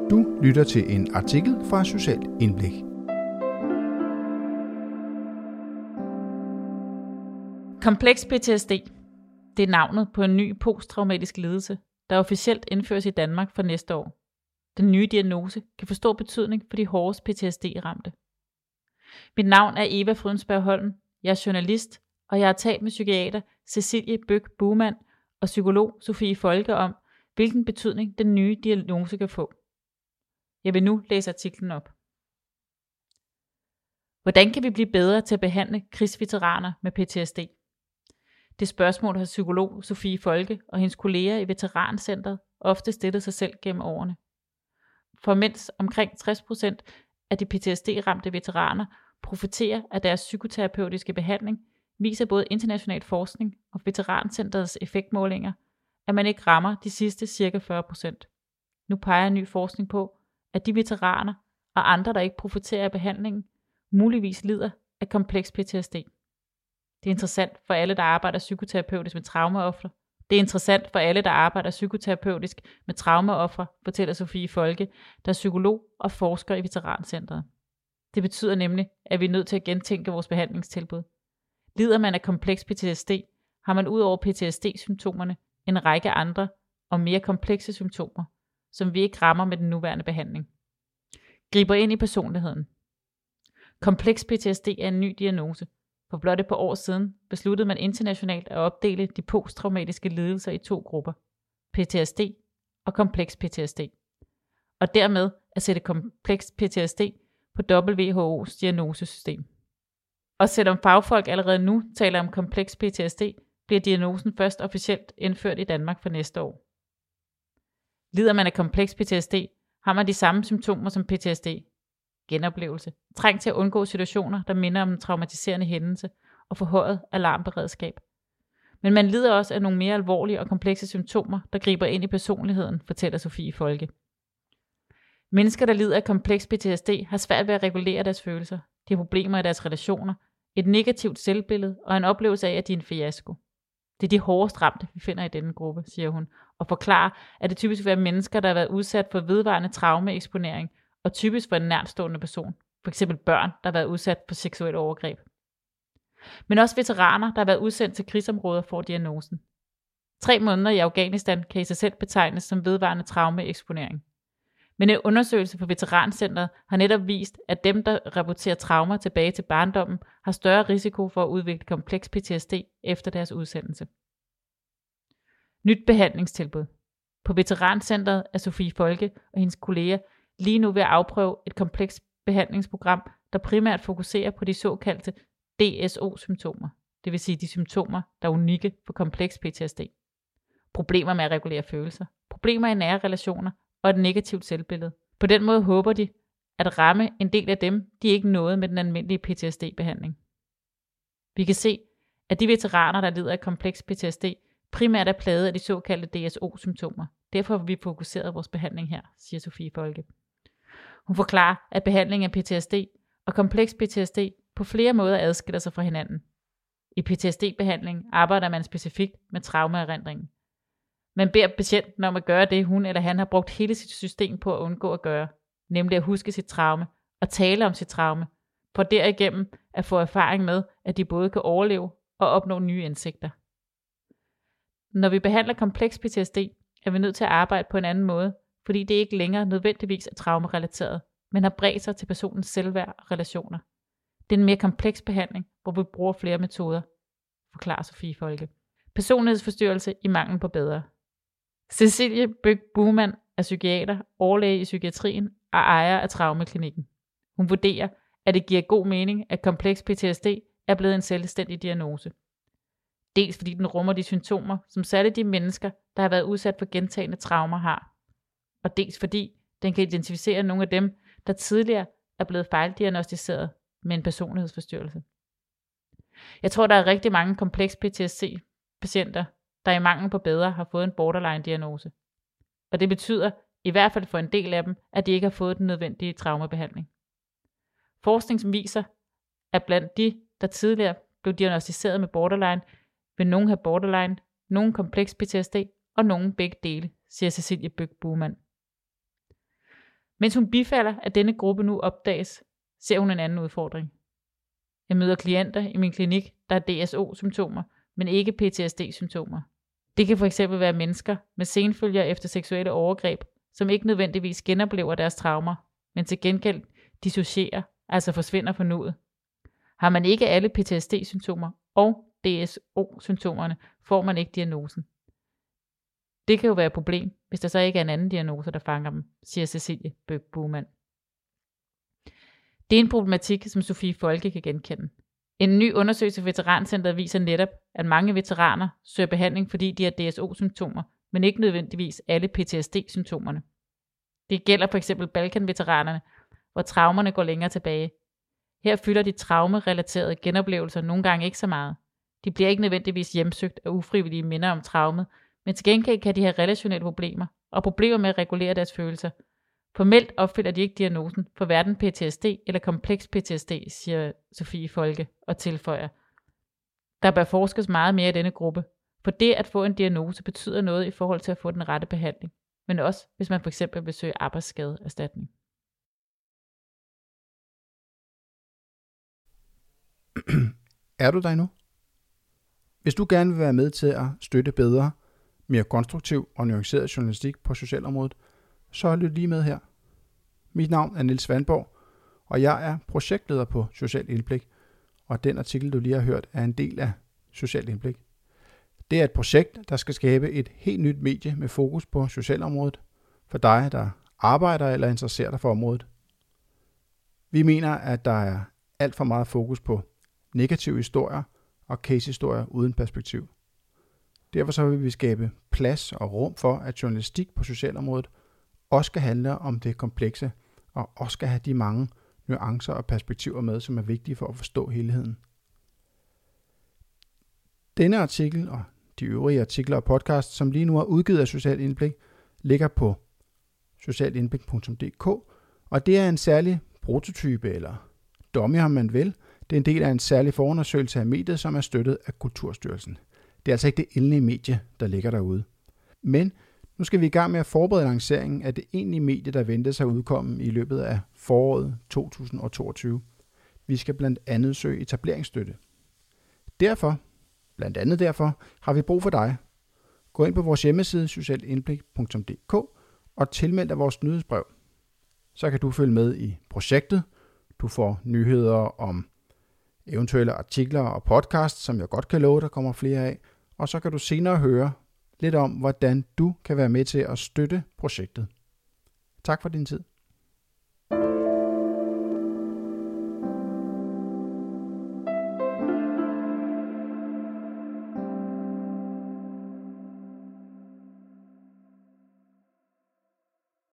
Du lytter til en artikel fra Socialt Indblik. Kompleks PTSD. Det er navnet på en ny posttraumatisk lidelse, der officielt indføres i Danmark for næste år. Den nye diagnose kan få stor betydning for de hårdest PTSD-ramte. Mit navn er Eva Frydensberg Holm. Jeg er journalist, og jeg har talt med psykiater Cecilie Bøck Buhmann og psykolog Sofie Folke om, hvilken betydning den nye diagnose kan få. Jeg vil nu læse artiklen op. Hvordan kan vi blive bedre til at behandle krigsveteraner med PTSD? Det spørgsmål har psykolog Sofie Folke og hendes kolleger i Veterancentret ofte stillet sig selv gennem årene. For mens omkring 60% af de PTSD-ramte veteraner profiterer af deres psykoterapeutiske behandling, viser både international forskning og Veterancentrets effektmålinger, at man ikke rammer de sidste ca. 40%. Nu peger ny forskning på, at de veteraner og andre, der ikke profiterer af behandlingen, muligvis lider af kompleks PTSD. Det er interessant for alle, der arbejder psykoterapeutisk med traumaofre. Fortæller Sofie Folke, der er psykolog og forsker i Veterancentret. Det betyder nemlig, at vi er nødt til at gentænke vores behandlingstilbud. Lider man af kompleks PTSD, har man ud over PTSD-symptomerne en række andre og mere komplekse symptomer, som vi ikke rammer med den nuværende behandling. Griber ind i personligheden. Kompleks PTSD er en ny diagnose. For blot et par år siden besluttede man internationalt at opdele de posttraumatiske lidelser i 2 grupper, PTSD og kompleks PTSD, og dermed at sætte kompleks PTSD på WHO's diagnosesystem. Og selvom fagfolk allerede nu taler om kompleks PTSD, bliver diagnosen først officielt indført i Danmark for næste år. Lider man af kompleks PTSD, har man de samme symptomer som PTSD. Genoplevelse, træng til at undgå situationer, der minder om en traumatiserende hændelse, og forhøjet alarmberedskab. Men man lider også af nogle mere alvorlige og komplekse symptomer, der griber ind i personligheden, fortæller Sofie Folke. Mennesker, der lider af kompleks PTSD, har svært ved at regulere deres følelser. De har problemer i deres relationer, et negativt selvbillede og en oplevelse af, at de er en fiasko. Det er de hårdest ramte, vi finder i denne gruppe, siger hun, og forklarer, at det typisk vil være mennesker, der har været udsat for vedvarende traumeeksponering, og typisk for en nærtstående person, f.eks. børn, der har været udsat for seksuelle overgreb. Men også veteraner, der har været udsendt til krigsområder, får diagnosen. 3 måneder i Afghanistan kan i sig selv betegnes som vedvarende traumeeksponering. Men en undersøgelse på Veterancentret har netop vist, at dem, der rapporterer traumer tilbage til barndommen, har større risiko for at udvikle kompleks PTSD efter deres udsendelse. Nyt behandlingstilbud. På Veterancentret er Sofie Folke og hendes kolleger lige nu ved at afprøve et komplekst behandlingsprogram, der primært fokuserer på de såkaldte DSO-symptomer, det vil sige de symptomer, der er unikke for kompleks PTSD. Problemer med at regulere følelser, problemer i nære relationer og et negativt selvbillede. På den måde håber de at ramme en del af dem, de ikke nåede med den almindelige PTSD-behandling. Vi kan se, at de veteraner, der lider af kompleks PTSD, primært er plaget af de såkaldte DSO-symptomer. Derfor har vi fokuseret vores behandling her, siger Sofie Folke. Hun forklarer, at behandling af PTSD og kompleks PTSD på flere måder adskiller sig fra hinanden. I PTSD-behandling arbejder man specifikt med traumaerindringen. Man beder patienten om at gøre det, hun eller han har brugt hele sit system på at undgå at gøre, nemlig at huske sit traume og tale om sit traume, for derigennem at få erfaring med, at de både kan overleve og opnå nye indsigter. Når vi behandler kompleks PTSD, er vi nødt til at arbejde på en anden måde, fordi det ikke længere nødvendigvis er traumerelateret, men har bredt sig til personens selvværd og relationer. Det er en mere kompleks behandling, hvor vi bruger flere metoder, forklarer Sofie Folke. Personlighedsforstyrrelse i mangel på bedre. Cecilie Bøck Buhmann er psykiater, overlæge i psykiatrien og ejer af Traumeklinikken. Hun vurderer, at det giver god mening, at kompleks PTSD er blevet en selvstændig diagnose. Dels fordi den rummer de symptomer, som særligt de mennesker, der har været udsat for gentagne traumer har. Og dels fordi den kan identificere nogle af dem, der tidligere er blevet fejldiagnosticeret med en personlighedsforstyrrelse. Jeg tror, der er rigtig mange kompleks PTSD-patienter, der i mangel på bedre har fået en borderline-diagnose. Og det betyder, i hvert fald for en del af dem, at de ikke har fået den nødvendige traumebehandling. Forskning som viser, at blandt de, der tidligere blev diagnosticeret med borderline, vil nogen have borderline, nogen kompleks PTSD og nogen begge dele, siger Cecilie Bøck Buhmann. Mens hun bifalder, at denne gruppe nu opdages, ser hun en anden udfordring. Jeg møder klienter i min klinik, der har DSO-symptomer, men ikke PTSD-symptomer. Det kan fx være mennesker med senfølger efter seksuelle overgreb, som ikke nødvendigvis genoplever deres traumer, men til gengæld dissocierer, altså forsvinder fra nuet. Har man ikke alle PTSD-symptomer og DSO-symptomerne, får man ikke diagnosen. Det kan jo være et problem, hvis der så ikke er en anden diagnose, der fanger dem, siger Cecilie Bøgh-Buhmann. Det er en problematik, som Sofie Folke kan genkende. En ny undersøgelse for Veterancentret viser netop, at mange veteraner søger behandling, fordi de har DSO-symptomer, men ikke nødvendigvis alle PTSD-symptomerne. Det gælder for eksempel Balkan-veteranerne, hvor traumerne går længere tilbage. Her fylder de traumerelaterede genoplevelser nogle gange ikke så meget. De bliver ikke nødvendigvis hjemsøgt af ufrivillige minder om traumet, men til gengæld kan de have relationelle problemer og problemer med at regulere deres følelser. Formelt opfylder de ikke diagnosen for hverken PTSD eller kompleks PTSD, siger Sofie Folke og tilføjer. Der bør forskes meget mere i denne gruppe, for det at få en diagnose betyder noget i forhold til at få den rette behandling, men også hvis man f.eks. vil søge arbejdsskadeerstatning. Er du der endnu? Hvis du gerne vil være med til at støtte bedre, mere konstruktiv og nuanceret journalistik på socialområdet, så lyt lige med her. Mit navn er Niels Vandborg, og jeg er projektleder på Socialt Indblik, og den artikel, du lige har hørt, er en del af Socialt Indblik. Det er et projekt, der skal skabe et helt nyt medie med fokus på socialområdet for dig, der arbejder eller interesserer dig for området. Vi mener, at der er alt for meget fokus på negative historier og case-historier uden perspektiv. Derfor så vil vi skabe plads og rum for, at journalistik på socialområdet også skal handle om det komplekse, og også skal have de mange nuancer og perspektiver med, som er vigtige for at forstå helheden. Denne artikel og de øvrige artikler og podcasts, som lige nu er udgivet af Socialt Indblik, ligger på socialtindblik.dk, og det er en særlig prototype, eller dummy, om man vil. Det er en del af en særlig forundersøgelse af mediet, som er støttet af Kulturstyrelsen. Det er altså ikke det endelige medie, der ligger derude. Men nu skal vi i gang med at forberede lanceringen af det egentlige medie, der ventes at udkomme i løbet af foråret 2022. Vi skal blandt andet søge etableringsstøtte. Blandt andet derfor, har vi brug for dig. Gå ind på vores hjemmeside socialtindblik.dk og tilmeld dig vores nyhedsbrev. Så kan du følge med i projektet. Du får nyheder om eventuelle artikler og podcasts, som jeg godt kan love, der kommer flere af. Og så kan du senere høre lidt om, hvordan du kan være med til at støtte projektet. Tak for din tid.